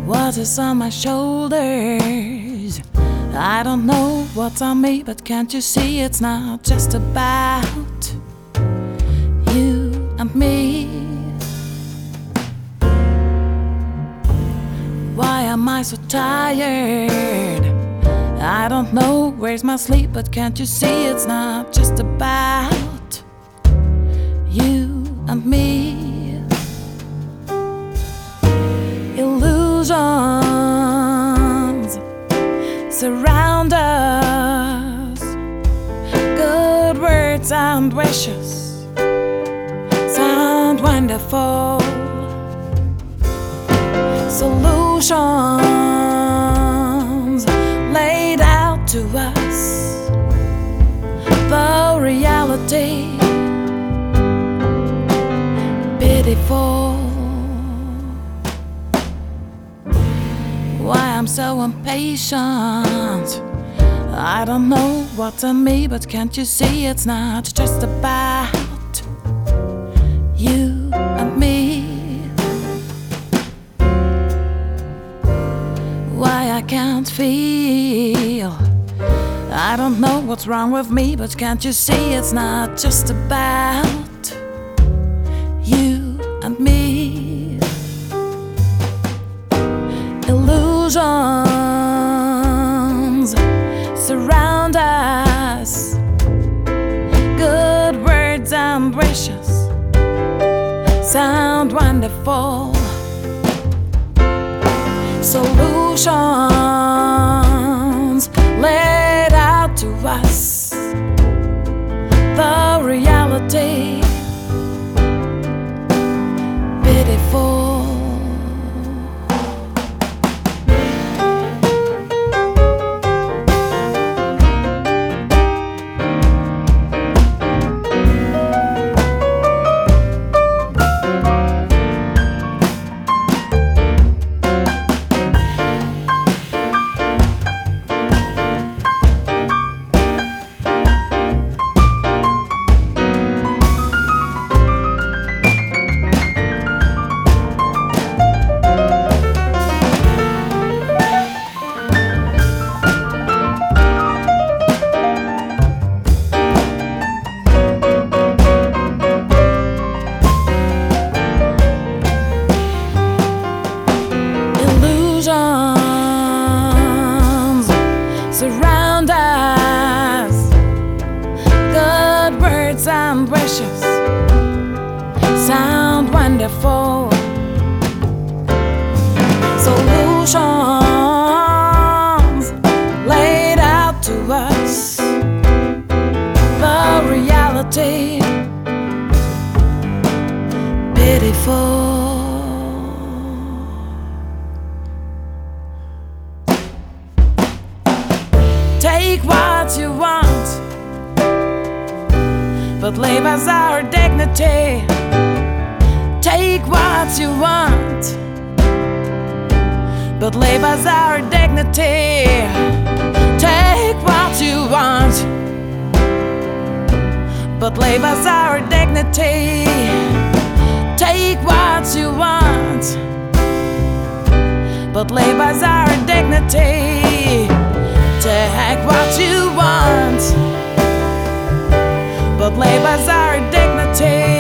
What is on my shoulders? I don't know what's on me, but can't you see it's not just about you and me? Why am I so tired? I don't know where's my sleep, but can't you see it's not just about you and me? Illusions surround us, good words and wishes sound wonderful. Solutions laid out to us, the reality pitiful. Why I'm so impatient? I don't know what's on me, but can't you see it's not just about you and me? Why I can't feel? I don't know what's wrong with me, but can't you see it's not just about you and me? Illusions surround us, good words and wishes sound wonderful. Solutions laid out to us, the reality pitiful. Surround us, good words and wishes sound wonderful. Solutions laid out to us, the reality pitiful. Take what you want, but leave us our dignity. Take what you want, but leave us our dignity. Take what you want, but leave us our dignity. Take what you want, but leave us our dignity. Take what you want, but leave us our dignity.